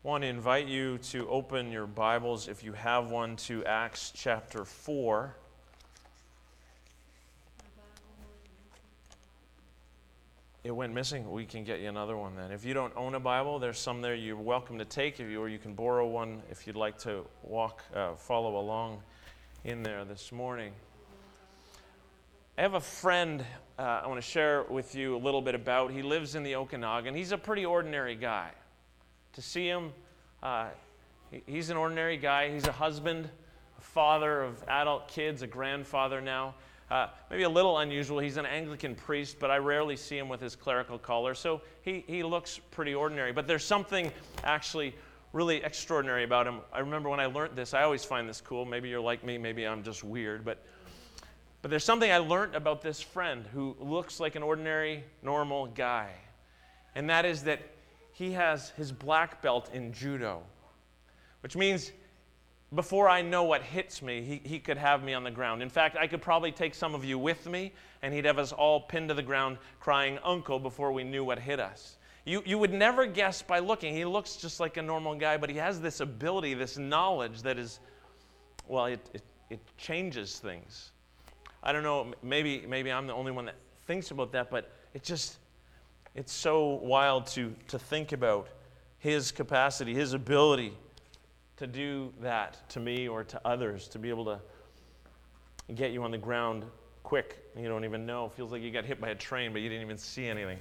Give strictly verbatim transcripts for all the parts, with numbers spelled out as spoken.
I want to invite you to open your Bibles, if you have one, to Acts chapter four. It went missing. We can get you another one then. If you don't own a Bible, there's some there you're welcome to take, if you, or you can borrow one if you'd like to walk, uh, follow along in there this morning. I have a friend uh, I want to share with you a little bit about. He lives in the Okanagan. He's a pretty ordinary guy. To see him, uh, he, he's an ordinary guy. He's a husband, a father of adult kids, a grandfather now. Uh, maybe a little unusual. He's an Anglican priest, but I rarely see him with his clerical collar, so he, he looks pretty ordinary. But there's something actually really extraordinary about him. I remember when I learned this, I always find this cool. Maybe you're like me, maybe I'm just weird, but but there's something I learned about this friend who looks like an ordinary, normal guy, and that is that he has his black belt in judo, which means before I know what hits me, he, he could have me on the ground. In fact, I could probably take some of you with me, and he'd have us all pinned to the ground crying, "Uncle," before we knew what hit us. You, you would never guess by looking. He looks just like a normal guy, but he has this ability, this knowledge that is, well, it, it, it changes things. I don't know, maybe, maybe I'm the only one that thinks about that, but it just, it's so wild to, to think about his capacity, his ability to do that to me or to others, to be able to get you on the ground quick. You don't even know. It feels like you got hit by a train, but you didn't even see anything.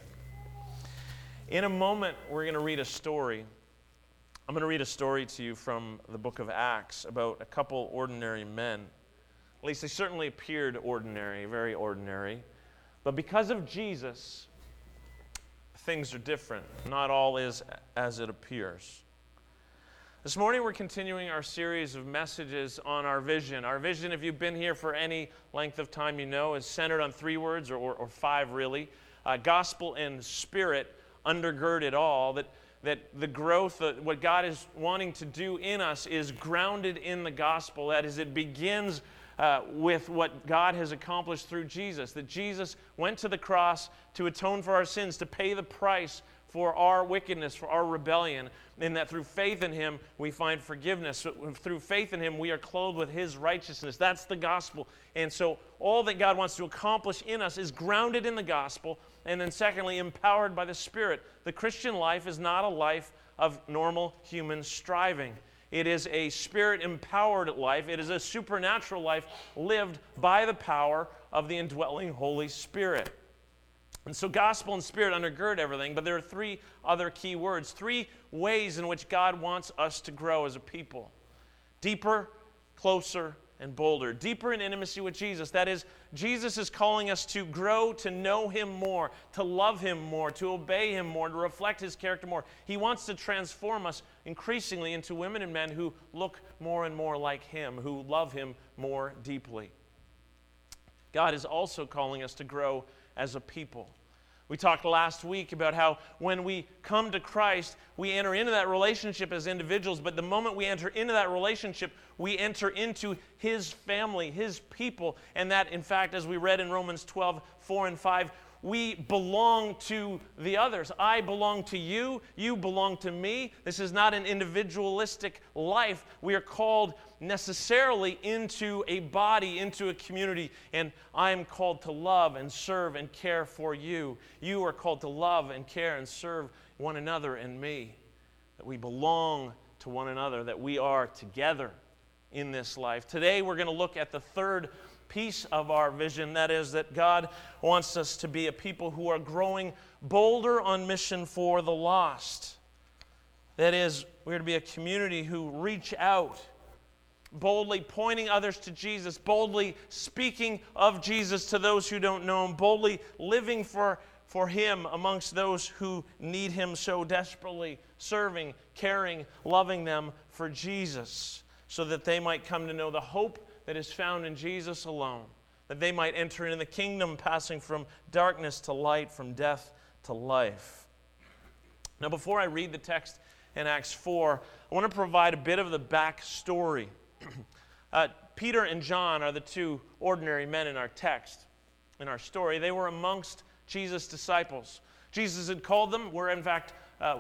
In a moment, we're going to read a story. I'm going to read a story to you from the book of Acts about a couple ordinary men. At least they certainly appeared ordinary, very ordinary. But because of Jesus, things are different. Not all is as it appears. This morning we're continuing our series of messages on our vision. Our vision, if you've been here for any length of time, you know, is centered on three words, or, or, or five really. Uh, gospel and spirit undergird it all. That, that the growth, uh, what God is wanting to do in us is grounded in the gospel. That is, it begins Uh, with what God has accomplished through Jesus, that Jesus went to the cross to atone for our sins, to pay the price for our wickedness, for our rebellion, and that through faith in Him we find forgiveness. So through faith in Him we are clothed with His righteousness. That's the gospel. And so all that God wants to accomplish in us is grounded in the gospel, and then secondly, empowered by the Spirit. The Christian life is not a life of normal human striving. It is a Spirit-empowered life. It is a supernatural life lived by the power of the indwelling Holy Spirit. And so gospel and spirit undergird everything, but there are three other key words, three ways in which God wants us to grow as a people. Deeper, closer, and bolder. Deeper in intimacy with Jesus. That is, Jesus is calling us to grow, to know Him more, to love Him more, to obey Him more, to reflect His character more. He wants to transform us increasingly into women and men who look more and more like Him, who love Him more deeply. God is also calling us to grow as a people. We talked last week about how when we come to Christ, we enter into that relationship as individuals, but the moment we enter into that relationship, we enter into His family, His people, and that, in fact, as we read in Romans twelve, four and five, we belong to the others. I belong to you, you belong to me. This is not an individualistic life. We are called necessarily into a body, into a community, and I am called to love and serve and care for you. You are called to love and care and serve one another and me. That we belong to one another, that we are together in this life. Today we're going to look at the third piece of our vision, that is that God wants us to be a people who are growing bolder on mission for the lost. That is, we're to be a community who reach out, boldly pointing others to Jesus, boldly speaking of Jesus to those who don't know Him, boldly living for, for Him amongst those who need Him so desperately, serving, caring, loving them for Jesus, so that they might come to know the hope that is found in Jesus alone, that they might enter into the kingdom, passing from darkness to light, from death to life. Now, before I read the text in Acts four, I want to provide a bit of the backstory. uh, Peter and John are the two ordinary men in our text, in our story. They were amongst Jesus' disciples. Jesus had called them, were in fact uh,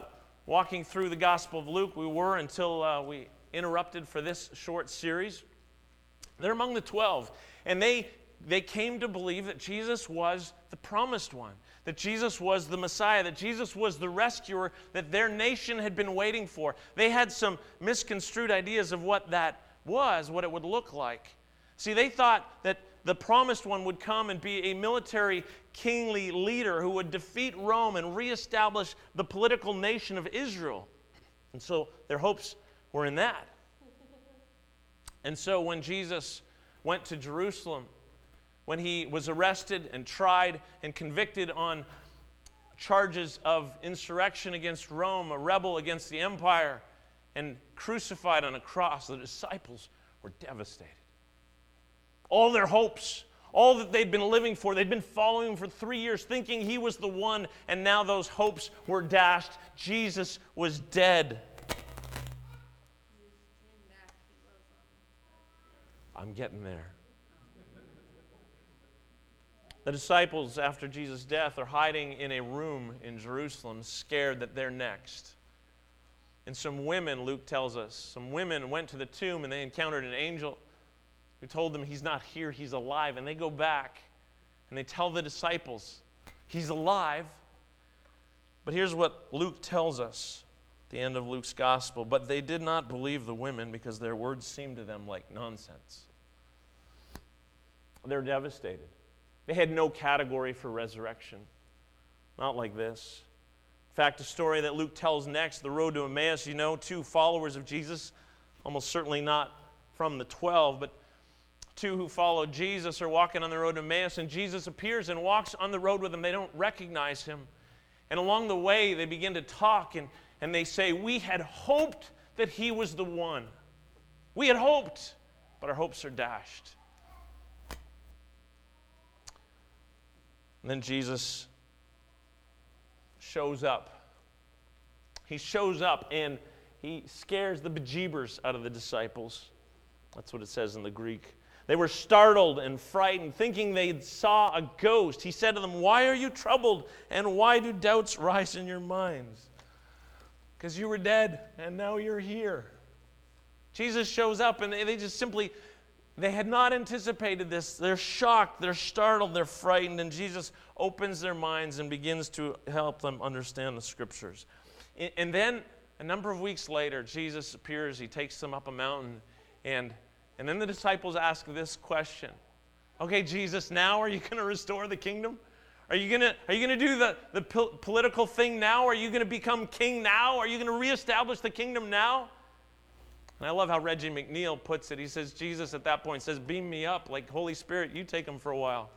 walking through the Gospel of Luke. We were until uh, we interrupted for this short series. They're among the twelve, and they they came to believe that Jesus was the promised one, that Jesus was the Messiah, that Jesus was the rescuer that their nation had been waiting for. They had some misconstrued ideas of what that was, what it would look like. See, they thought that the promised one would come and be a military kingly leader who would defeat Rome and reestablish the political nation of Israel. And so their hopes were in that. And so when Jesus went to Jerusalem, when he was arrested and tried and convicted on charges of insurrection against Rome, a rebel against the empire, and crucified on a cross, the disciples were devastated. All their hopes, all that they'd been living for, they'd been following him for three years, thinking he was the one, and now those hopes were dashed. Jesus was dead. I'm getting there. The disciples, after Jesus' death, are hiding in a room in Jerusalem, scared that they're next. And some women, Luke tells us, some women went to the tomb and they encountered an angel who told them he's not here, he's alive. And they go back and they tell the disciples, he's alive. But here's what Luke tells us at the end of Luke's gospel. But they did not believe the women because their words seemed to them like nonsense. They're devastated. They had no category for resurrection. Not like this. In fact, a story that Luke tells next, the road to Emmaus, you know, two followers of Jesus, almost certainly not from the twelve, but two who followed Jesus are walking on the road to Emmaus, and Jesus appears and walks on the road with them. They don't recognize him. And along the way, they begin to talk, and, and they say, we had hoped that he was the one. We had hoped, but our hopes are dashed. And then Jesus shows up. He shows up and he scares the bejeebers out of the disciples. That's what it says in the Greek. They were startled and frightened, thinking they saw a ghost. He said to them, why are you troubled, and why do doubts rise in your minds? Because you were dead, and now you're here. Jesus shows up, and they just simply... They had not anticipated this. They're shocked, they're startled, they're frightened, and Jesus opens their minds and begins to help them understand the Scriptures. And then, a number of weeks later, Jesus appears, he takes them up a mountain, and, and then the disciples ask this question. Okay, Jesus, now are you going to restore the kingdom? Are you going to are you going to do the, the po- political thing now? Are you going to become king now? Are you going to reestablish the kingdom now? And I love how Reggie McNeil puts it. He says, Jesus at that point says, beam me up, like Holy Spirit, you take him for a while.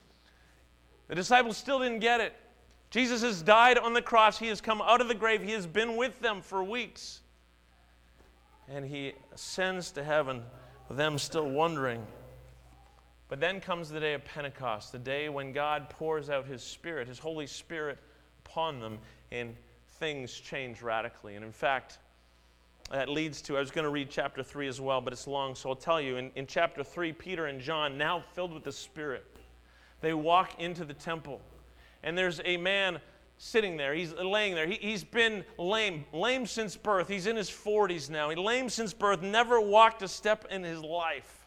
The disciples still didn't get it. Jesus has died on the cross. He has come out of the grave. He has been with them for weeks. And he ascends to heaven, with them still wondering. But then comes the day of Pentecost, the day when God pours out his Spirit, his Holy Spirit upon them, and things change radically. And in fact, that leads to, I was going to read chapter three as well, but it's long, so I'll tell you. In, in chapter three, Peter and John, now filled with the Spirit, they walk into the temple. And there's a man sitting there. He's laying there. He, he's been lame, lame since birth. He's in his forties now. He's lame since birth, never walked a step in his life.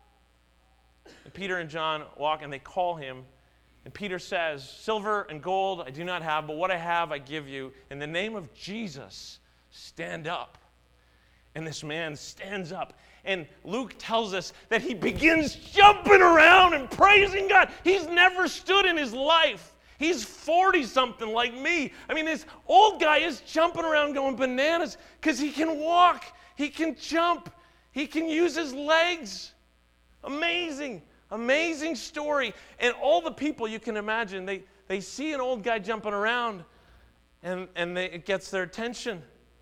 And Peter and John walk, and they call him. And Peter says, silver and gold I do not have, but what I have I give you. In the name of Jesus, stand up. And this man stands up. And Luke tells us that he begins jumping around and praising God. He's never stood in his life. He's forty-something like me. I mean, this old guy is jumping around going bananas because he can walk. He can jump. He can use his legs. Amazing, amazing story. And all the people you can imagine, they, they see an old guy jumping around, and, and they, it gets their attention.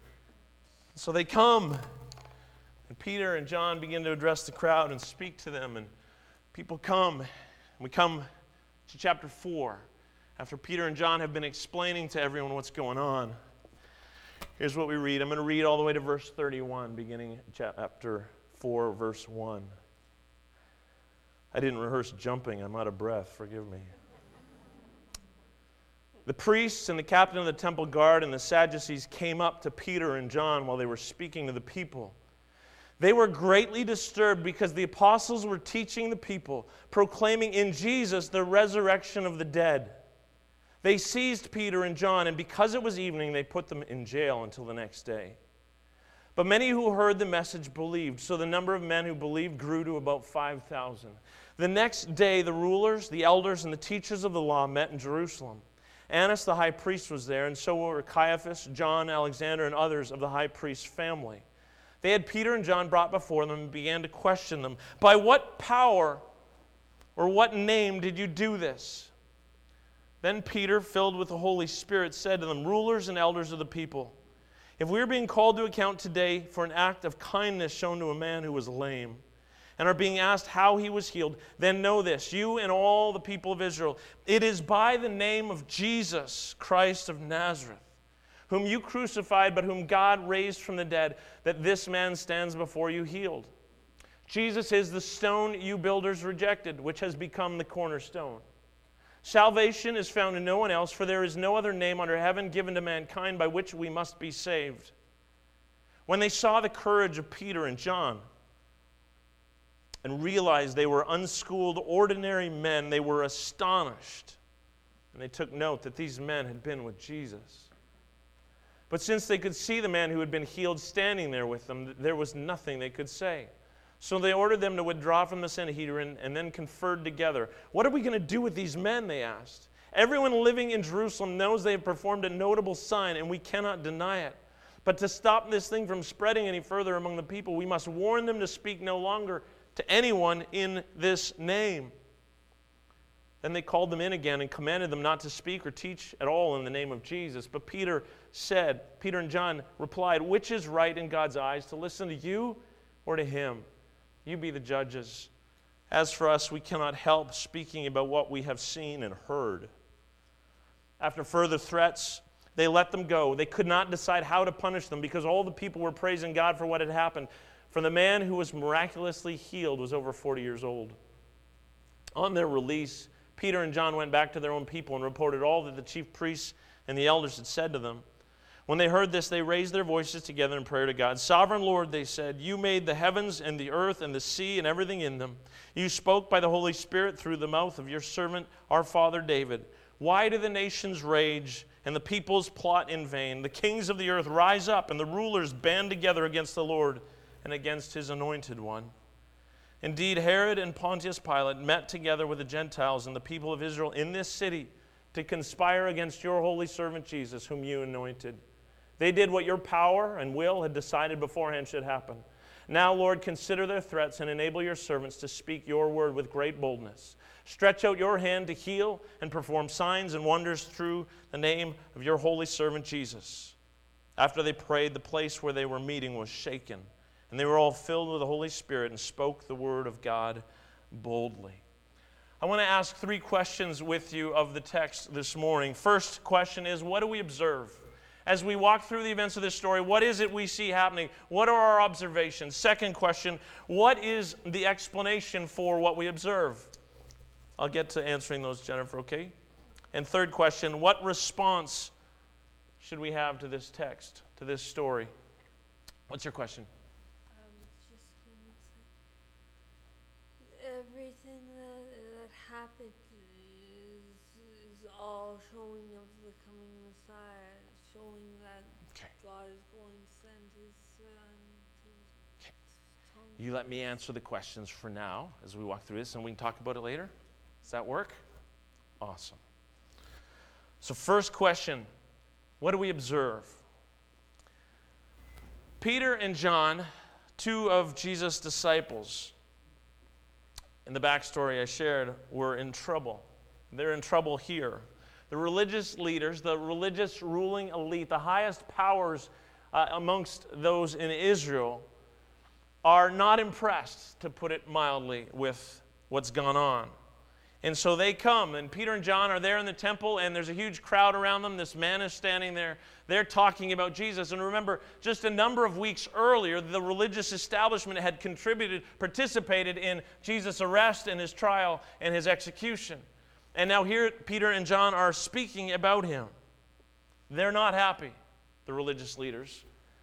So they come, and Peter and John begin to address the crowd and speak to them, and people come. And we come to chapter four, after Peter and John have been explaining to everyone what's going on. Here's what we read. I'm going to read all the way to verse thirty-one, beginning chapter four, verse one. I didn't rehearse jumping. I'm out of breath. Forgive me. The priests and the captain of the temple guard and the Sadducees came up to Peter and John while they were speaking to the people. They were greatly disturbed because the apostles were teaching the people, proclaiming in Jesus the resurrection of the dead. They seized Peter and John, and because it was evening, they put them in jail until the next day. But many who heard the message believed, so the number of men who believed grew to about five thousand. The next day, the rulers, the elders, and the teachers of the law met in Jerusalem. Annas the high priest was there, and so were Caiaphas, John, Alexander, and others of the high priest's family. They had Peter and John brought before them and began to question them. By what power or what name did you do this? Then Peter, filled with the Holy Spirit, said to them, Rulers and elders of the people, if we are being called to account today for an act of kindness shown to a man who was lame, and are being asked how he was healed, then know this, you and all the people of Israel, it is by the name of Jesus Christ of Nazareth, whom you crucified, but whom God raised from the dead, that this man stands before you healed. Jesus is the stone you builders rejected, which has become the cornerstone. Salvation is found in no one else, for there is no other name under heaven given to mankind by which we must be saved. When they saw the courage of Peter and John, and realized they were unschooled, ordinary men, they were astonished. And they took note that these men had been with Jesus. But since they could see the man who had been healed standing there with them, there was nothing they could say. So they ordered them to withdraw from the Sanhedrin and then conferred together. What are we going to do with these men, they asked. Everyone living in Jerusalem knows they have performed a notable sign, and we cannot deny it. But to stop this thing from spreading any further among the people, we must warn them to speak no longer to anyone in this name. Then they called them in again and commanded them not to speak or teach at all in the name of Jesus. But Peter said, Peter and John replied, which is right in God's eyes, to listen to you or to him? You be the judges. As for us, we cannot help speaking about what we have seen and heard. After further threats, they let them go. They could not decide how to punish them because all the people were praising God for what had happened. For the man who was miraculously healed was over forty years old. On their release, Peter and John went back to their own people and reported all that the chief priests and the elders had said to them. When they heard this, they raised their voices together in prayer to God. Sovereign Lord, they said, you made the heavens and the earth and the sea and everything in them. You spoke by the Holy Spirit through the mouth of your servant, our father David. Why do the nations rage and the peoples plot in vain? The kings of the earth rise up and the rulers band together against the Lord and against his anointed one. Indeed, Herod and Pontius Pilate met together with the Gentiles and the people of Israel in this city to conspire against your holy servant Jesus, whom you anointed. They did what your power and will had decided beforehand should happen. Now, Lord, consider their threats and enable your servants to speak your word with great boldness. Stretch out your hand to heal and perform signs and wonders through the name of your holy servant Jesus. After they prayed, the place where they were meeting was shaken, and they were all filled with the Holy Spirit and spoke the word of God boldly. I want to ask three questions with you of the text this morning. First question is, what do we observe? As we walk through the events of this story, what is it we see happening? What are our observations? Second question, what is the explanation for what we observe? I'll get to answering those, Jennifer, okay? And third question, what response should we have to this text, to this story? What's your question? Everything that, that happened is, is all showing of the coming Messiah, showing that Okay. God is going to send his son to Okay. You let me answer the questions for now as we walk through this, and we can talk about it later. Does that work? Awesome. So first question, what do we observe? Peter and John, two of Jesus' disciples, in the backstory I shared, were in trouble. They're in trouble here. The religious leaders, the religious ruling elite, the highest powers uh, amongst those in Israel are not impressed, to put it mildly, with what's gone on. And so they come, and Peter and John are there in the temple, and there's a huge crowd around them. This man is standing there. They're talking about Jesus. And remember, just a number of weeks earlier, the religious establishment had contributed, participated in Jesus' arrest and his trial and his execution. And now here Peter and John are speaking about him. They're not happy, the religious leaders.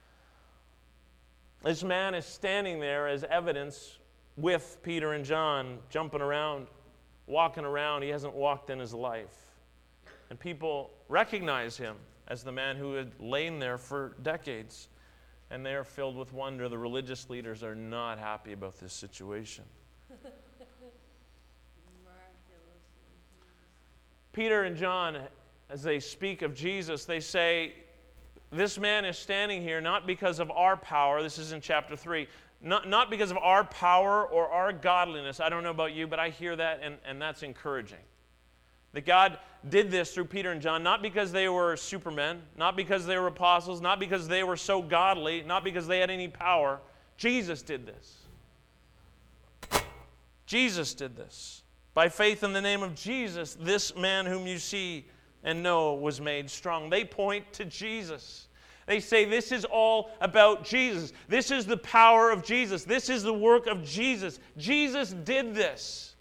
This man is standing there as evidence with Peter and John, jumping around, walking around. He hasn't walked in his life. And people recognize him as the man who had lain there for decades. And they are filled with wonder. The religious leaders are not happy about this situation. Peter and John, as they speak of Jesus, they say, this man is standing here not because of our power. This is in chapter three. Not, not because of our power or our godliness. I don't know about you, but I hear that, and, and that's encouraging. That God did this through Peter and John, not because they were supermen, not because they were apostles, not because they were so godly, not because they had any power. Jesus did this. Jesus did this. By faith in the name of Jesus, this man whom you see and know was made strong. They point to Jesus. They say this is all about Jesus. This is the power of Jesus. This is the work of Jesus. Jesus did this.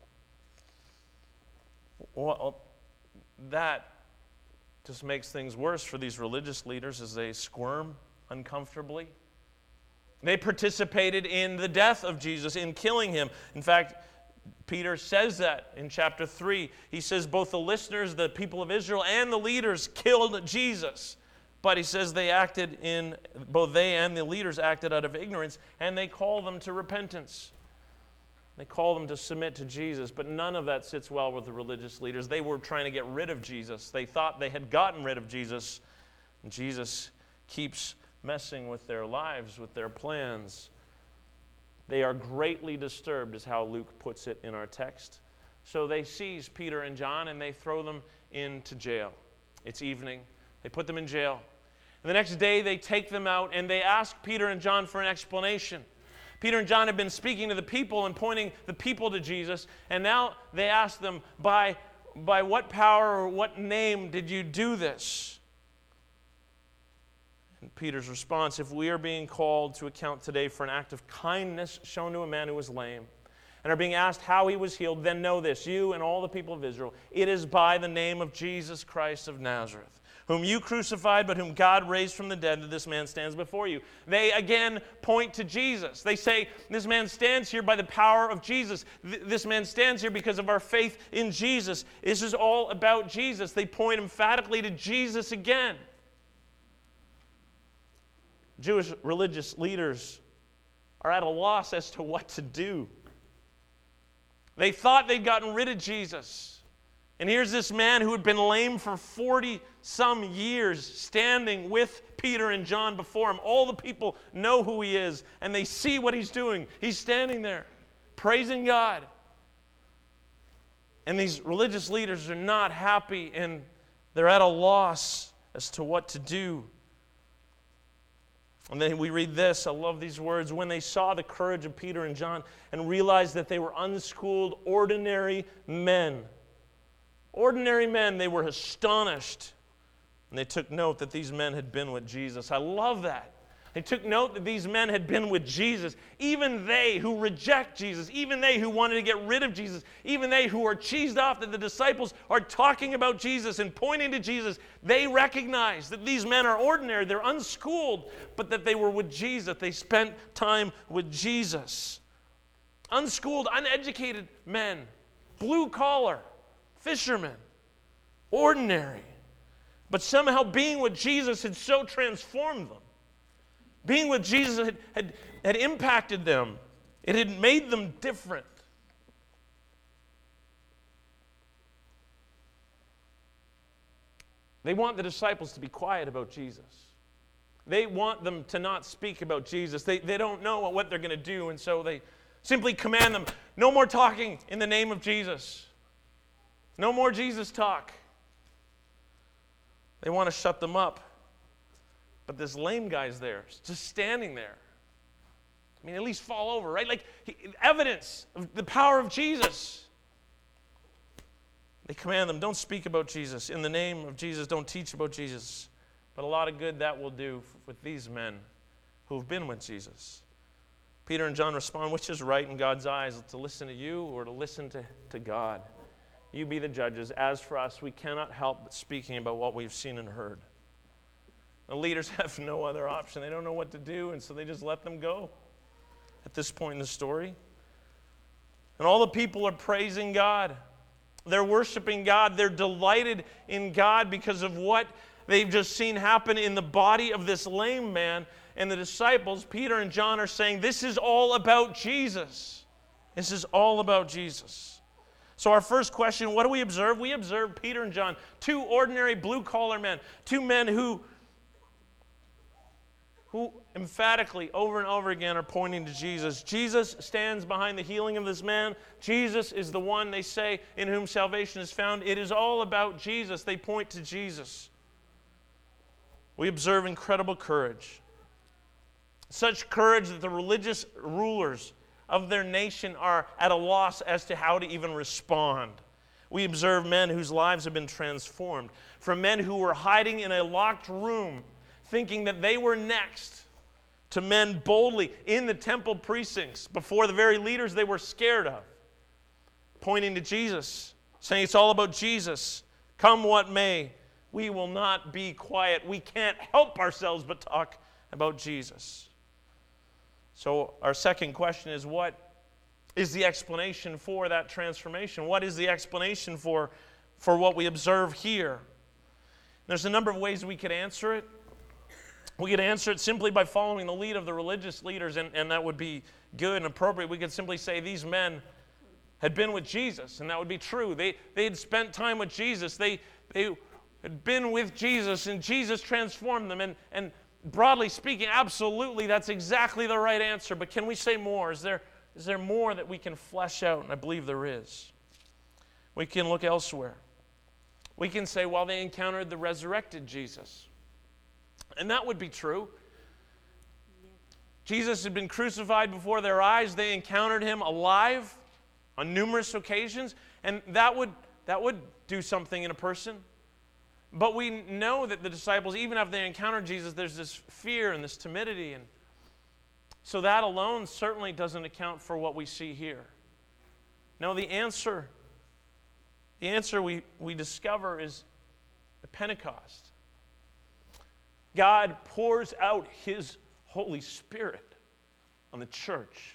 Well, that just makes things worse for these religious leaders as they squirm uncomfortably. They participated in the death of Jesus, in killing him. In fact, Peter says that in chapter three. He says both the listeners, the people of Israel, and the leaders killed Jesus. But he says they acted in, both they and the leaders acted out of ignorance, and they call them to repentance. They call them to submit to Jesus, but none of that sits well with the religious leaders. They were trying to get rid of Jesus. They thought they had gotten rid of Jesus, and Jesus keeps messing with their lives, with their plans. They are greatly disturbed, is how Luke puts it in our text. So they seize Peter and John and they throw them into jail. It's evening. They put them in jail. And the next day they take them out and they ask Peter and John for an explanation. Peter and John have been speaking to the people and pointing the people to Jesus. And now they ask them, by, by what power or what name did you do this? And Peter's response, if we are being called to account today for an act of kindness shown to a man who was lame, and are being asked how he was healed, then know this, you and all the people of Israel, it is by the name of Jesus Christ of Nazareth, whom you crucified, but whom God raised from the dead, that this man stands before you. They again point to Jesus. They say, this man stands here by the power of Jesus. Th- this man stands here because of our faith in Jesus. This is all about Jesus. They point emphatically to Jesus again. Jewish religious leaders are at a loss as to what to do. They thought they'd gotten rid of Jesus. And here's this man who had been lame for forty-some years standing with Peter and John before him. All the people know who he is, and they see what he's doing. He's standing there, praising God. And these religious leaders are not happy, and they're at a loss as to what to do. And then we read this, I love these words, when they saw the courage of Peter and John and realized that they were unschooled, ordinary men. Ordinary men, they were astonished. And they took note that these men had been with Jesus. I love that. They took note that these men had been with Jesus. Even they who reject Jesus, even they who wanted to get rid of Jesus, even they who are cheesed off that the disciples are talking about Jesus and pointing to Jesus, they recognize that these men are ordinary, they're unschooled, but that they were with Jesus. They spent time with Jesus. Unschooled, uneducated men, blue collar, fishermen, ordinary. But somehow being with Jesus had so transformed them. Being with Jesus had, had, had impacted them. It had made them different. They want the disciples to be quiet about Jesus. They want them to not speak about Jesus. They, they don't know what they're going to do, and so they simply command them, no more talking in the name of Jesus. No more Jesus talk. They want to shut them up. But this lame guy's there, just standing there. I mean, at least fall over, right? Like, he, evidence of the power of Jesus. They command them, don't speak about Jesus. In the name of Jesus, don't teach about Jesus. But a lot of good that will do with these men who have been with Jesus. Peter and John respond, which is right in God's eyes, to listen to you or to listen to, to God? you be the judges. As for us, we cannot help but speaking about what we've seen and heard. The leaders have no other option. They don't know what to do, and so they just let them go at this point in the story. And all the people are praising God. They're worshiping God. They're delighted in God because of what they've just seen happen in the body of this lame man. And the disciples, Peter and John, are saying, this is all about Jesus. This is all about Jesus. So our first question, what do we observe? We observe Peter and John, two ordinary blue-collar men, two men who, who emphatically, over and over again, are pointing to Jesus. Jesus stands behind the healing of this man. Jesus is the one, they say, in whom salvation is found. It is all about Jesus. They point to Jesus. We observe incredible courage. Such courage that the religious rulers of their nation are at a loss as to how to even respond. We observe men whose lives have been transformed. From men who were hiding in a locked room, thinking that they were next, to men boldly in the temple precincts before the very leaders they were scared of, pointing to Jesus, saying it's all about Jesus. Come what may, we will not be quiet. We can't help ourselves but talk about Jesus. So our second question is, what is the explanation for that transformation? What is the explanation for, for what we observe here? There's a number of ways we could answer it. We could answer it simply by following the lead of the religious leaders, and, and that would be good and appropriate. We could simply say these men had been with Jesus, and that would be true. They, they had spent time with Jesus. They, they had been with Jesus, and Jesus transformed them. And, and broadly speaking, absolutely, that's exactly the right answer. But can we say more? Is there, is there more that we can flesh out? And I believe there is. We can look elsewhere. We can say, well, they encountered the resurrected Jesus. And that would be true. Jesus had been crucified before their eyes. They encountered him alive on numerous occasions. And that would, that would do something in a person. But we know that the disciples, even after they encountered Jesus, there's this fear and this timidity. And so that alone certainly doesn't account for what we see here. No, the answer, the answer we, we discover is the Pentecost. God pours out his Holy Spirit on the church.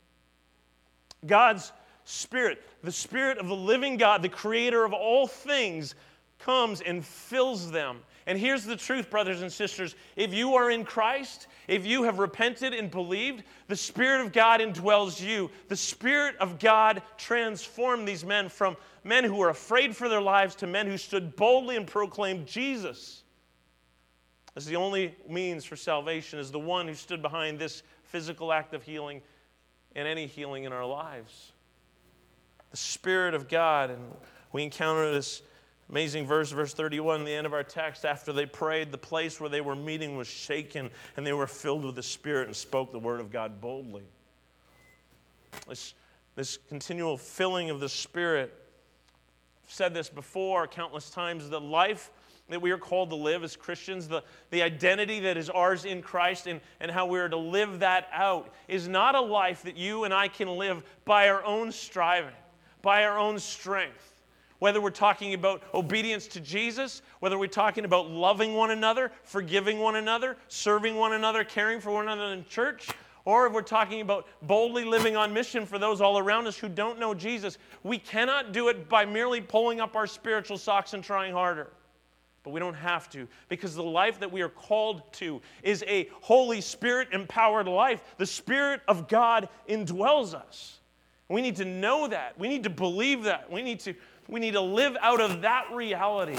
God's Spirit, the Spirit of the living God, the creator of all things, comes and fills them. And here's the truth, brothers and sisters. If you are in Christ, if you have repented and believed, the Spirit of God indwells you. The Spirit of God transformed these men from men who were afraid for their lives to men who stood boldly and proclaimed Jesus as the only means for salvation, as the one who stood behind this physical act of healing and any healing in our lives. The Spirit of God. And we encounter this amazing verse, verse thirty-one, the end of our text. After they prayed, the place where they were meeting was shaken, and they were filled with the Spirit and spoke the word of God boldly. This, this continual filling of the Spirit. I've said this before countless times. The life that we are called to live as Christians, the, the identity that is ours in Christ, and, and how we are to live that out, is not a life that you and I can live by our own striving, by our own strength. Whether we're talking about obedience to Jesus, whether we're talking about loving one another, forgiving one another, serving one another, caring for one another in church, or if we're talking about boldly living on mission for those all around us who don't know Jesus, we cannot do it by merely pulling up our spiritual socks and trying harder. But we don't have to, because the life that we are called to is a Holy Spirit-empowered life. The Spirit of God indwells us. We need to know that. We need to believe that. We need to, we need to live out of that reality.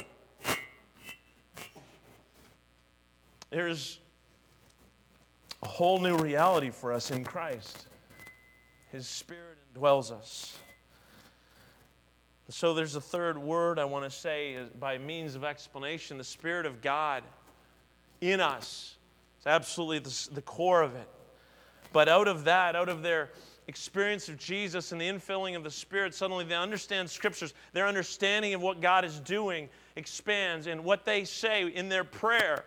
There's a whole new reality for us in Christ. His Spirit indwells us. So there's a third word I want to say by means of explanation. The Spirit of God in us is absolutely the, the core of it. But out of that, out of their experience of Jesus and the infilling of the Spirit, suddenly they understand Scriptures. Their understanding of what God is doing expands. And what they say in their prayer,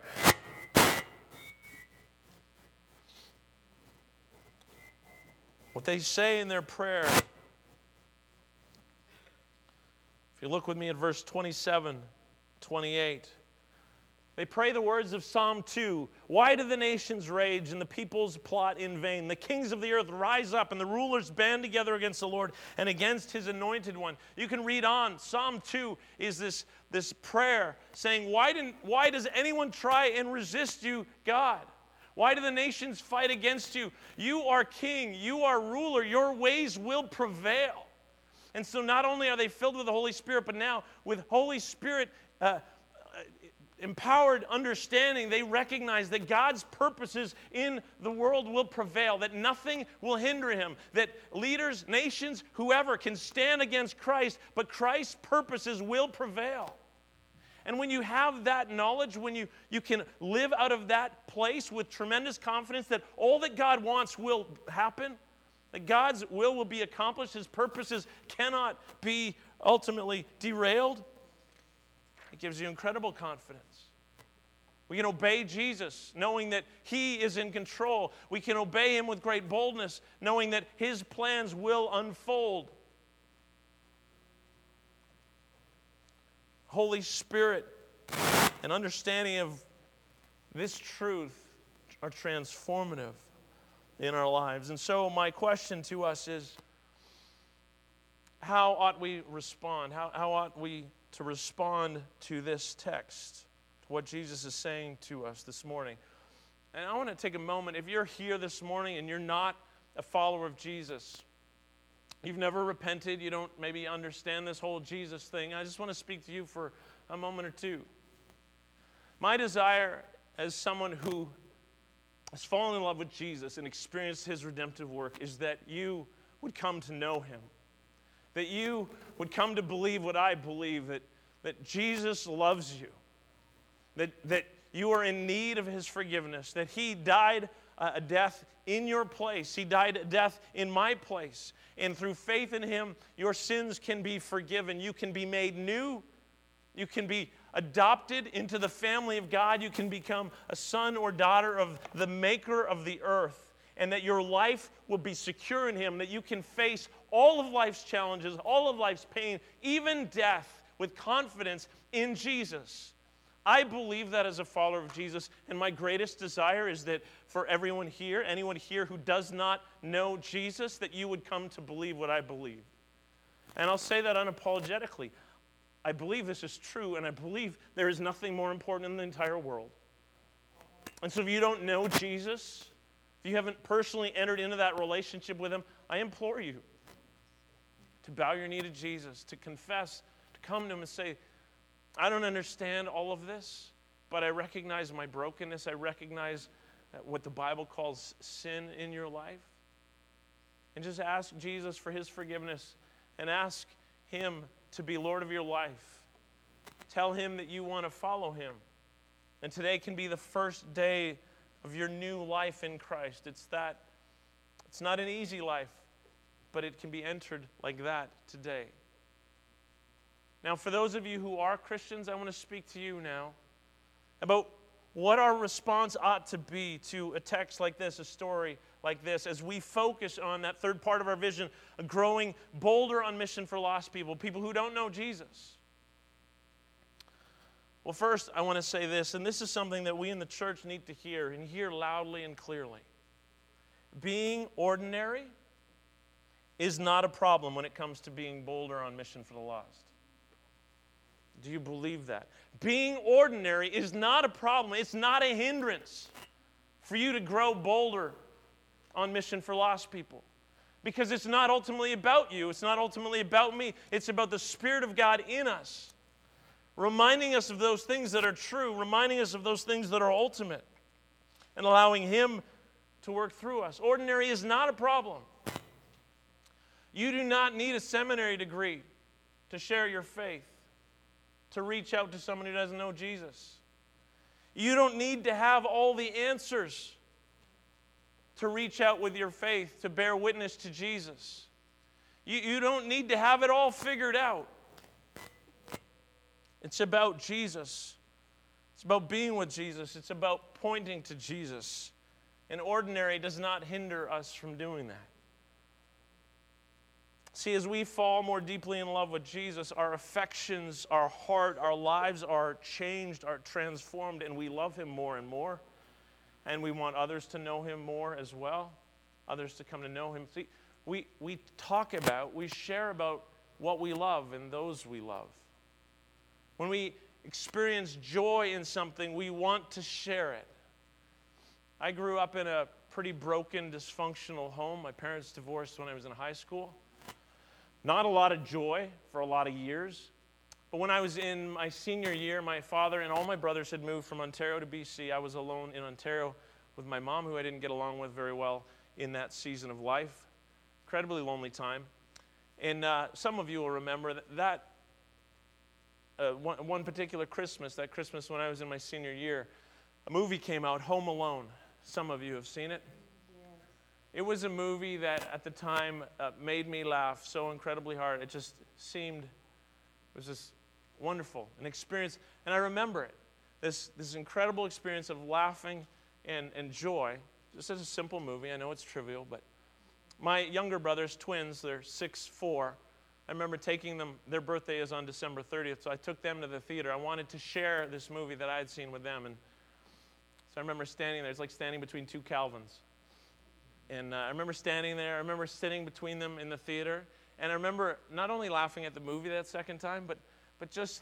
what they say in their prayer, if you look with me at verse twenty-seven, twenty-eight. They pray the words of Psalm two. Why do the nations rage and the peoples plot in vain? The kings of the earth rise up and the rulers band together against the Lord and against his anointed one. You can read on. Psalm two is this, this prayer saying, why, didn't, why does anyone try and resist you, God? Why do the nations fight against you? You are king. You are ruler. Your ways will prevail. And so not only are they filled with the Holy Spirit, but now with Holy Spirit uh, empowered understanding, they recognize that God's purposes in the world will prevail, that nothing will hinder him, that leaders, nations, whoever can stand against Christ, but Christ's purposes will prevail. And when you have that knowledge, when you, you can live out of that place with tremendous confidence that all that God wants will happen, that God's will will be accomplished, his purposes cannot be ultimately derailed, it gives you incredible confidence. We can obey Jesus, knowing that he is in control. We can obey him with great boldness, knowing that his plans will unfold. Holy Spirit and understanding of this truth are transformative in our lives. And so my question to us is, how ought we respond? How, how ought we to respond to this text, to what Jesus is saying to us this morning? And I want to take a moment. If you're here this morning and you're not a follower of Jesus, you've never repented, you don't maybe understand this whole Jesus thing, I just want to speak to you for a moment or two. My desire as someone who has fallen in love with Jesus and experienced his redemptive work is that you would come to know him, that you would come to believe what I believe, that, that Jesus loves you, that, that you are in need of his forgiveness, that he died a death in your place. He died a death in my place. And through faith in him, your sins can be forgiven. You can be made new. You can be adopted into the family of God. You can become a son or daughter of the maker of the earth. And that your life will be secure in him, that you can face all of life's challenges, all of life's pain, even death, with confidence in Jesus. I believe that as a follower of Jesus, and my greatest desire is that for everyone here, anyone here who does not know Jesus, that you would come to believe what I believe. And I'll say that unapologetically. I believe this is true, and I believe there is nothing more important in the entire world. And so if you don't know Jesus, if you haven't personally entered into that relationship with him, I implore you to bow your knee to Jesus, to confess, to come to him and say, I don't understand all of this, but I recognize my brokenness. I recognize what the Bible calls sin in your life. And just ask Jesus for his forgiveness and ask him to be Lord of your life. Tell him that you want to follow him. And today can be the first day of your new life in Christ. It's that, it's not an easy life, but it can be entered like that today. Now, for those of you who are Christians, I want to speak to you now about what our response ought to be to a text like this, a story like this, as we focus on that third part of our vision, a growing bolder on mission for lost people, people who don't know Jesus. Well, first, I want to say this, and this is something that we in the church need to hear, and hear loudly and clearly. Being ordinary is not a problem when it comes to being bolder on mission for the lost. Do you believe that? Being ordinary is not a problem. It's not a hindrance for you to grow bolder on mission for lost people. Because it's not ultimately about you. It's not ultimately about me. It's about the Spirit of God in us, reminding us of those things that are true, reminding us of those things that are ultimate, and allowing him to work through us. Ordinary is not a problem. You do not need a seminary degree to share your faith, to reach out to someone who doesn't know Jesus. You don't need to have all the answers to reach out with your faith, to bear witness to Jesus. You, you don't need to have it all figured out. It's about Jesus. It's about being with Jesus. It's about pointing to Jesus. And ordinary does not hinder us from doing that. See, as we fall more deeply in love with Jesus, our affections, our heart, our lives are changed, are transformed, and we love him more and more. And we want others to know him more as well, others to come to know him. See, we, we talk about, we share about what we love and those we love. When we experience joy in something, we want to share it. I grew up in a pretty broken, dysfunctional home. My parents divorced when I was in high school. Not a lot of joy for a lot of years. But when I was in my senior year, my father and all my brothers had moved from Ontario to B C. I was alone in Ontario with my mom, who I didn't get along with very well in that season of life. Incredibly lonely time. And uh, some of you will remember that, that uh, one, one particular Christmas, that Christmas when I was in my senior year, a movie came out, Home Alone. Some of you have seen it. It was a movie that at the time uh, made me laugh so incredibly hard. It just seemed, it was just wonderful, an experience. And I remember it, this, this incredible experience of laughing and, and joy. Just as a simple movie. I know it's trivial, but my younger brothers, twins, they're six, four. I remember taking them, their birthday is on December thirtieth, so I took them to the theater. I wanted to share this movie that I had seen with them. And so I remember standing there. It's like standing between two Calvins. And uh, I remember standing there. I remember sitting between them in the theater. And I remember not only laughing at the movie that second time, but, but just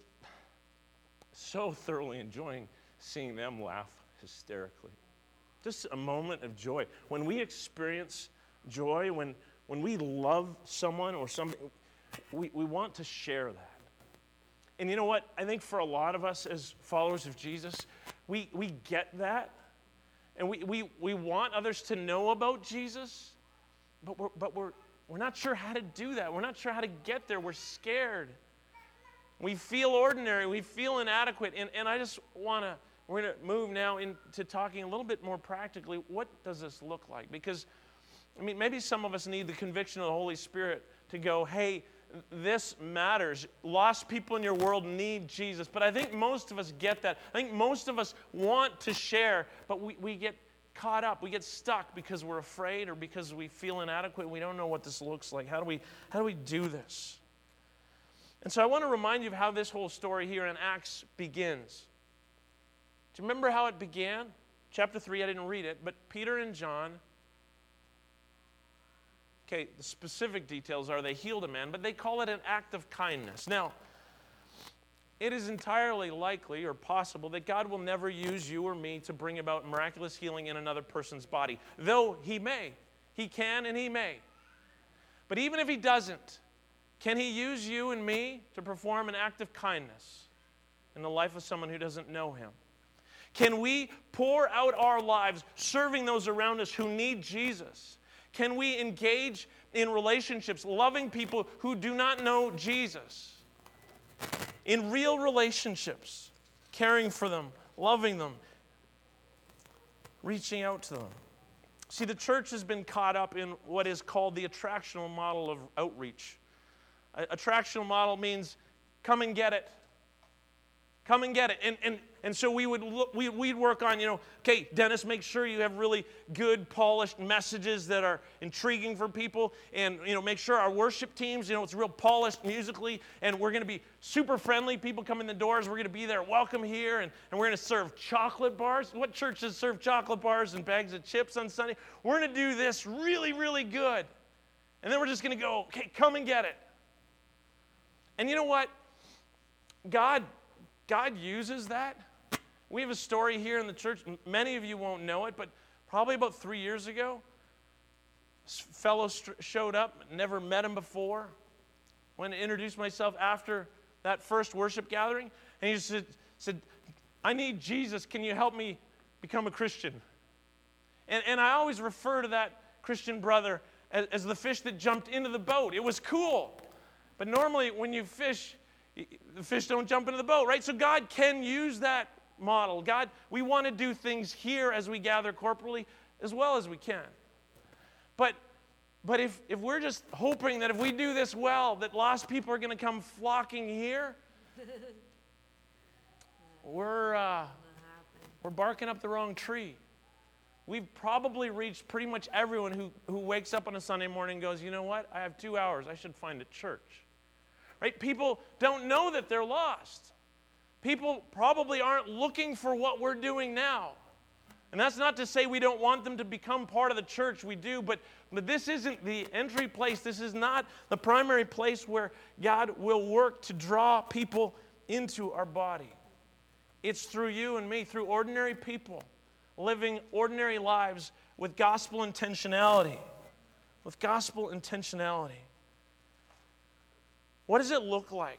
so thoroughly enjoying seeing them laugh hysterically. Just a moment of joy. When we experience joy, when, when we love someone or something, we, we want to share that. And you know what? I think for a lot of us as followers of Jesus, we, we get that. And we, we, we want others to know about Jesus, but, we're, but we're, we're not sure how to do that. We're not sure how to get there. We're scared. We feel ordinary. We feel inadequate. And, and I just want to, we're going to move now into talking a little bit more practically. What does this look like? Because, I mean, maybe some of us need the conviction of the Holy Spirit to go, hey, this matters. Lost people in your world need Jesus. But I think most of us get that. I think most of us want to share, but we, we get caught up. We get stuck because we're afraid or because we feel inadequate. We don't know what this looks like. How do we, how do we do this? And so I want to remind you of how this whole story here in Acts begins. Do you remember how it began? Chapter three, I didn't read it, but Peter and John, okay, the specific details are they healed a man, but they call it an act of kindness. Now, it is entirely likely or possible that God will never use you or me to bring about miraculous healing in another person's body, though he may. He can and he may. But even if he doesn't, can he use you and me to perform an act of kindness in the life of someone who doesn't know him? Can we pour out our lives serving those around us who need Jesus? Can we engage in relationships, loving people who do not know Jesus? In real relationships, caring for them, loving them, reaching out to them. See, the church has been caught up in what is called the attractional model of outreach. Attractional model means come and get it. Come and get it. And, and, and so we would look, we, we'd work on, you know, okay, Dennis, make sure you have really good, polished messages that are intriguing for people. And, you know, make sure our worship teams, you know, it's real polished musically. And we're going to be super friendly. People come in the doors. We're going to be there. Welcome here. And, and we're going to serve chocolate bars. What churches serve chocolate bars and bags of chips on Sunday? We're going to do this really, really good. And then we're just going to go, okay, come and get it. And you know what? God... God uses that. We have a story here in the church. Many of you won't know it, but probably about three years ago, a fellow st- showed up, never met him before. Went to introduce myself after that first worship gathering, and he said, said I need Jesus. Can you help me become a Christian? And, and I always refer to that Christian brother as, as the fish that jumped into the boat. It was cool. But normally when you fish, the fish don't jump into the boat, right? So God can use that model. God, we want to do things here as we gather corporately as well as we can. But but if, if we're just hoping that if we do this well, that lost people are going to come flocking here, we're uh, we're barking up the wrong tree. we've probably reached pretty much everyone who, who wakes up on a Sunday morning and goes, you know what, I have two hours, I should find a church. Right? People don't know that they're lost. People probably aren't looking for what we're doing now. And that's not to say we don't want them to become part of the church. We do, but, but this isn't the entry place. This is not the primary place where God will work to draw people into our body. It's through you and me, through ordinary people living ordinary lives with gospel intentionality. With gospel intentionality. What does it look like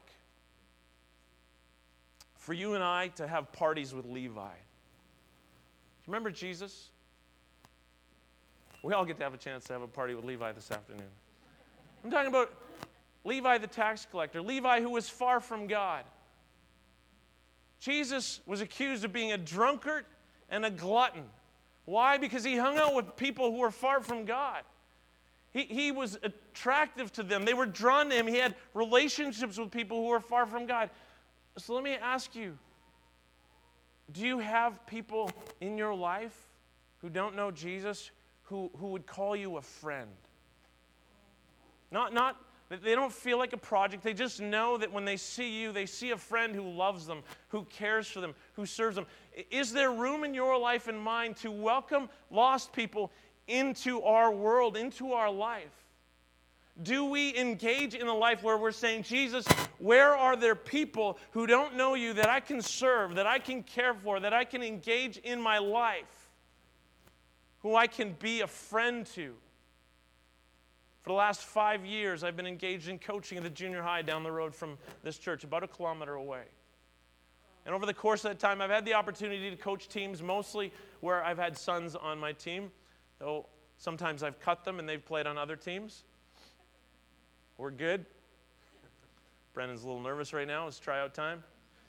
for you and I to have parties with Levi? Remember Jesus? We all get to have a chance to have a party with Levi this afternoon. I'm talking about Levi the tax collector, Levi who was far from God. Jesus was accused of being a drunkard and a glutton. Why? Because he hung out with people who were far from God. He, he was attractive to them. They were drawn to him. He had relationships with people who were far from God. So let me ask you, do you have people in your life who don't know Jesus who, who would call you a friend? Not, not, they don't feel like a project. They just know that when they see you, they see a friend who loves them, who cares for them, who serves them. Is there room in your life and mine to welcome lost people into our world, into our life? Do we engage in a life where we're saying, Jesus, where are there people who don't know you that I can serve, that I can care for, that I can engage in my life, who I can be a friend to? For the last five years, I've been engaged in coaching at the junior high down the road from this church, about a kilometer away. And over the course of that time, I've had the opportunity to coach teams, mostly where I've had sons on my team, though sometimes I've cut them and they've played on other teams. We're good. Brendan's a little nervous right now. It's tryout time.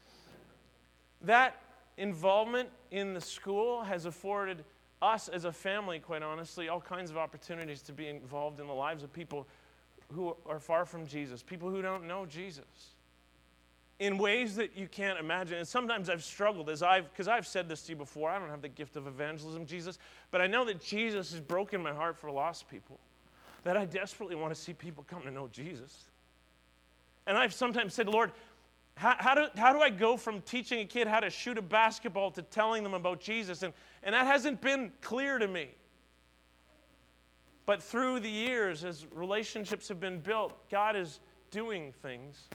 That involvement in the school has afforded us as a family, quite honestly, all kinds of opportunities to be involved in the lives of people who are far from Jesus, people who don't know Jesus, in ways that you can't imagine. And sometimes I've struggled, as I've, because I've said this to you before, I don't have the gift of evangelism, Jesus, but I know that Jesus has broken my heart for lost people, that I desperately want to see people come to know Jesus. And I've sometimes said, Lord, how, how, do, how do I go from teaching a kid how to shoot a basketball to telling them about Jesus? And, and that hasn't been clear to me. But through the years, as relationships have been built, God is doing things.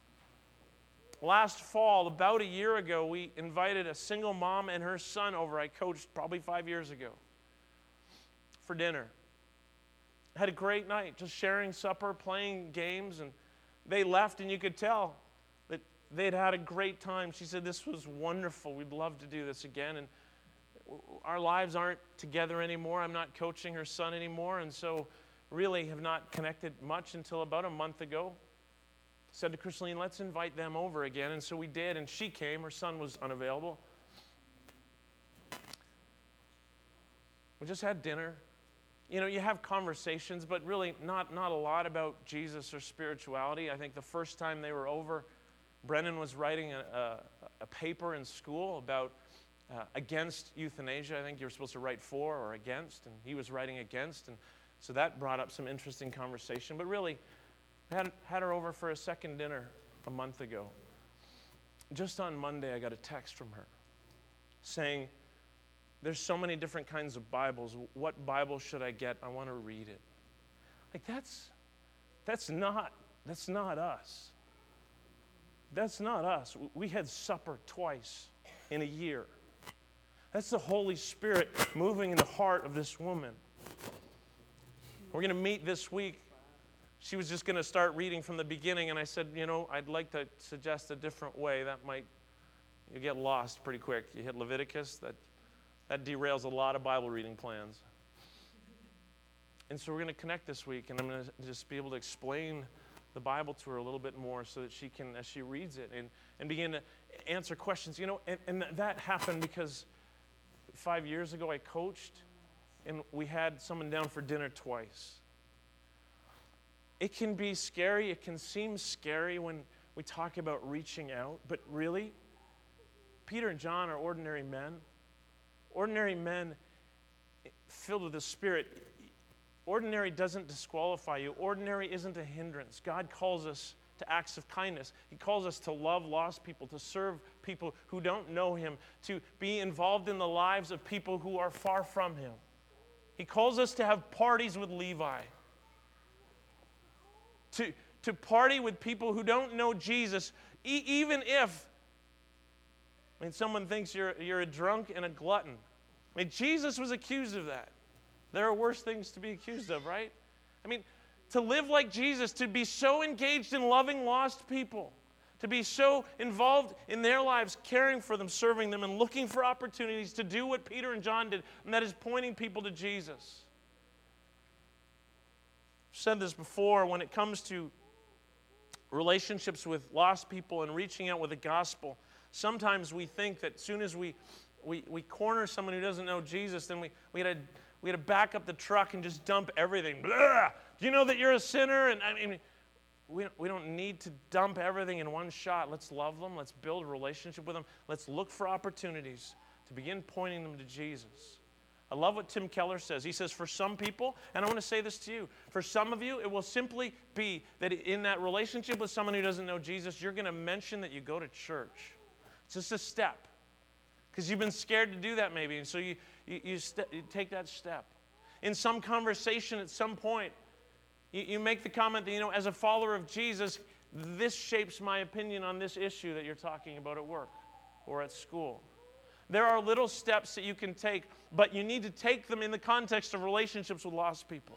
Last fall, about a year ago, we invited a single mom and her son over. I coached probably five years ago for dinner. Had a great night, just sharing supper, playing games, and they left, and you could tell that they'd had a great time. She said, this was wonderful. We'd love to do this again. And our lives aren't together anymore. I'm not coaching her son anymore, and so really have not connected much until about a month ago. Said to Christine, let's invite them over again. And so we did, and she came. Her son was unavailable. We just had dinner. You know, you have conversations, but really not, not a lot about Jesus or spirituality. I think the first time they were over, Brendan was writing a, a, a paper in school about uh, against euthanasia. I think you were supposed to write for or against, and he was writing against. And so that brought up some interesting conversation. But really, I had, had her over for a second dinner a month ago. Just on Monday, I got a text from her saying, there's so many different kinds of Bibles. What Bible should I get? I want to read it. Like that's that's not that's not us. That's not us. We had supper twice in a year. That's the Holy Spirit moving in the heart of this woman. We're going to meet this week. She was just going to start reading from the beginning, and I said, you know, I'd like to suggest a different way. That might, you get lost pretty quick. You hit Leviticus, that That derails a lot of Bible reading plans. And so we're going to connect this week, and I'm going to just be able to explain the Bible to her a little bit more so that she can, as she reads it, and, and begin to answer questions. You know, and, and that happened because five years ago I coached, and we had someone down for dinner twice. It can be scary. It can seem scary when we talk about reaching out, but really, Peter and John are ordinary men. Ordinary men filled with the Spirit, ordinary doesn't disqualify you. Ordinary isn't a hindrance. God calls us to acts of kindness. He calls us to love lost people, to serve people who don't know Him, to be involved in the lives of people who are far from Him. He calls us to have parties with Levi, to, to party with people who don't know Jesus, e- even if I mean, someone thinks you're, you're a drunk and a glutton. I mean, Jesus was accused of that. There are worse things to be accused of, right? I mean, to live like Jesus, to be so engaged in loving lost people, to be so involved in their lives, caring for them, serving them, and looking for opportunities to do what Peter and John did, and that is pointing people to Jesus. I've said this before, when it comes to relationships with lost people and reaching out with the gospel, sometimes we think that as soon as we, we, we corner someone who doesn't know Jesus, then we, we got to we got to back up the truck and just dump everything. Blah! Do you know that you're a sinner? And I mean, we, we don't need to dump everything in one shot. Let's love them. Let's build a relationship with them. Let's look for opportunities to begin pointing them to Jesus. I love what Tim Keller says. He says, for some people, and I want to say this to you, for some of you, it will simply be that in that relationship with someone who doesn't know Jesus, you're going to mention that you go to church. It's just a step. Because you've been scared to do that maybe, and so you, you, you, st- you take that step. In some conversation at some point, you, you make the comment that, you know, as a follower of Jesus, this shapes my opinion on this issue that you're talking about at work or at school. There are little steps that you can take, but you need to take them in the context of relationships with lost people.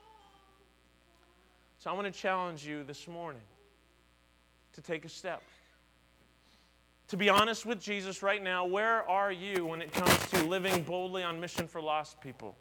So I want to challenge you this morning to take a step. To be honest with Jesus right now, where are you when it comes to living boldly on mission for lost people?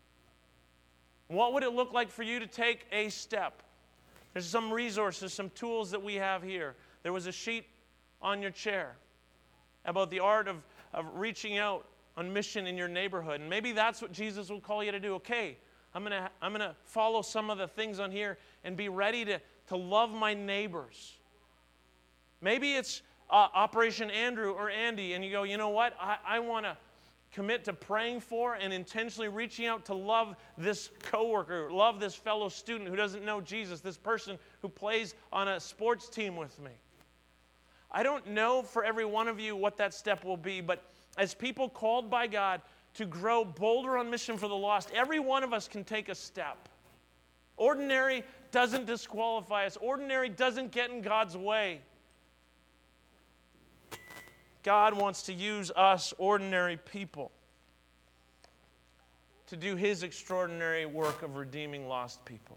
What would it look like for you to take a step? There's some resources, some tools that we have here. There was a sheet on your chair about the art of, of reaching out on mission in your neighborhood. And maybe that's what Jesus will call you to do. Okay, I'm going to I'm going to follow some of the things on here and be ready to, to love my neighbors. Maybe it's Uh, Operation Andrew or Andy, and you go, you know what? I, I want to commit to praying for and intentionally reaching out to love this coworker, love this fellow student who doesn't know Jesus, this person who plays on a sports team with me. I don't know for every one of you what that step will be, but as people called by God to grow bolder on mission for the lost, every one of us can take a step. Ordinary doesn't disqualify us. Ordinary doesn't get in God's way. God wants to use us, ordinary people, to do His extraordinary work of redeeming lost people.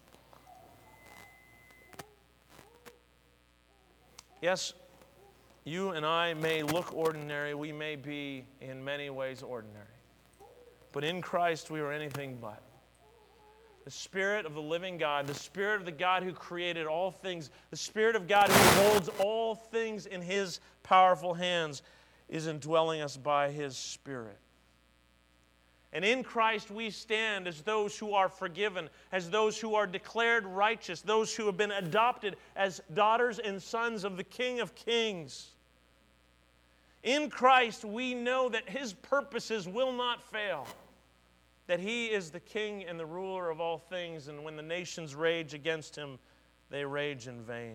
Yes, you and I may look ordinary. We may be, in many ways, ordinary. But in Christ, we are anything but. The Spirit of the living God, the Spirit of the God who created all things, the Spirit of God who holds all things in His powerful hands, is indwelling us by His Spirit. And in Christ we stand as those who are forgiven, as those who are declared righteous, those who have been adopted as daughters and sons of the King of Kings. In Christ we know that His purposes will not fail, that He is the King and the ruler of all things, and when the nations rage against Him, they rage in vain.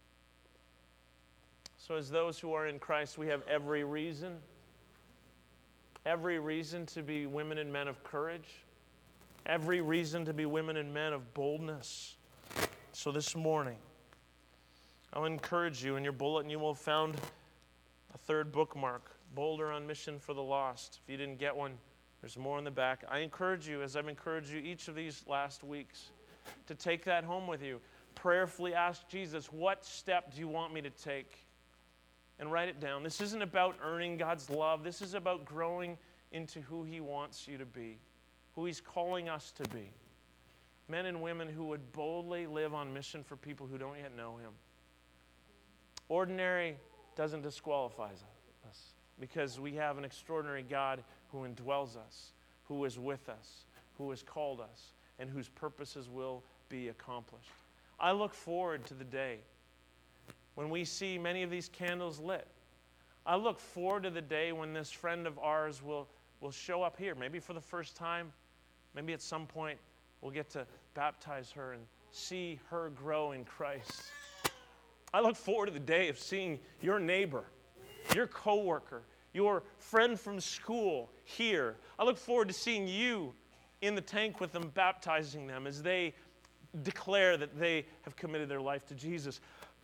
So as those who are in Christ, we have every reason, every reason to be women and men of courage, every reason to be women and men of boldness. So this morning, I'll encourage you, in your bulletin you will have found a third bookmark, Bolder on Mission for the Lost. If you didn't get one, there's more in the back. I encourage you, as I've encouraged you each of these last weeks, to take that home with you. Prayerfully ask Jesus, what step do you want me to take? And write it down. This isn't about earning God's love. This is about growing into who He wants you to be, who He's calling us to be. Men and women who would boldly live on mission for people who don't yet know Him. Ordinary doesn't disqualify us because we have an extraordinary God who indwells us, who is with us, who has called us, and whose purposes will be accomplished. I look forward to the day when we see many of these candles lit. I look forward to the day when this friend of ours will will show up here, maybe for the first time. Maybe at some point we'll get to baptize her and see her grow in Christ. I look forward to the day of seeing your neighbor, your coworker, your friend from school here. I look forward to seeing you in the tank with them, baptizing them as they declare that they have committed their life to Jesus.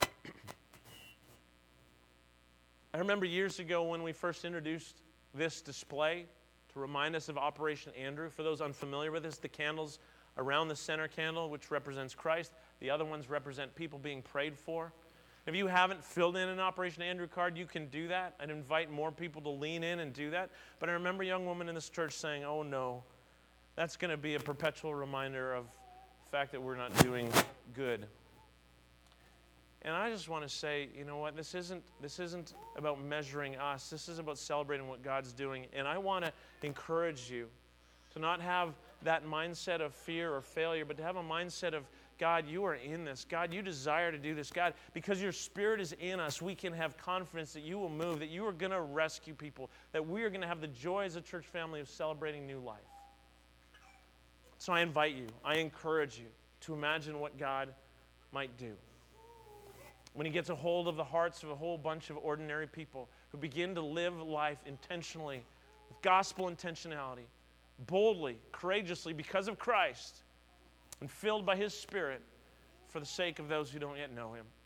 I remember years ago when we first introduced this display to remind us of Operation Andrew. For those unfamiliar with this, the candles around the center candle, which represents Christ, the other ones represent people being prayed for. If you haven't filled in an Operation Andrew card, you can do that. I'd invite more people to lean in and do that. But I remember a young woman in this church saying, oh no, that's going to be a perpetual reminder of the fact that we're not doing good. And I just want to say, you know what, this isn't, this isn't about measuring us. This is about celebrating what God's doing. And I want to encourage you to not have that mindset of fear or failure, but to have a mindset of, God, you are in this. God, you desire to do this. God, because your Spirit is in us, we can have confidence that you will move, that you are going to rescue people, that we are going to have the joy as a church family of celebrating new life. So I invite you, I encourage you to imagine what God might do when he gets a hold of the hearts of a whole bunch of ordinary people who begin to live life intentionally, with gospel intentionality, boldly, courageously, because of Christ, and filled by his Spirit for the sake of those who don't yet know him.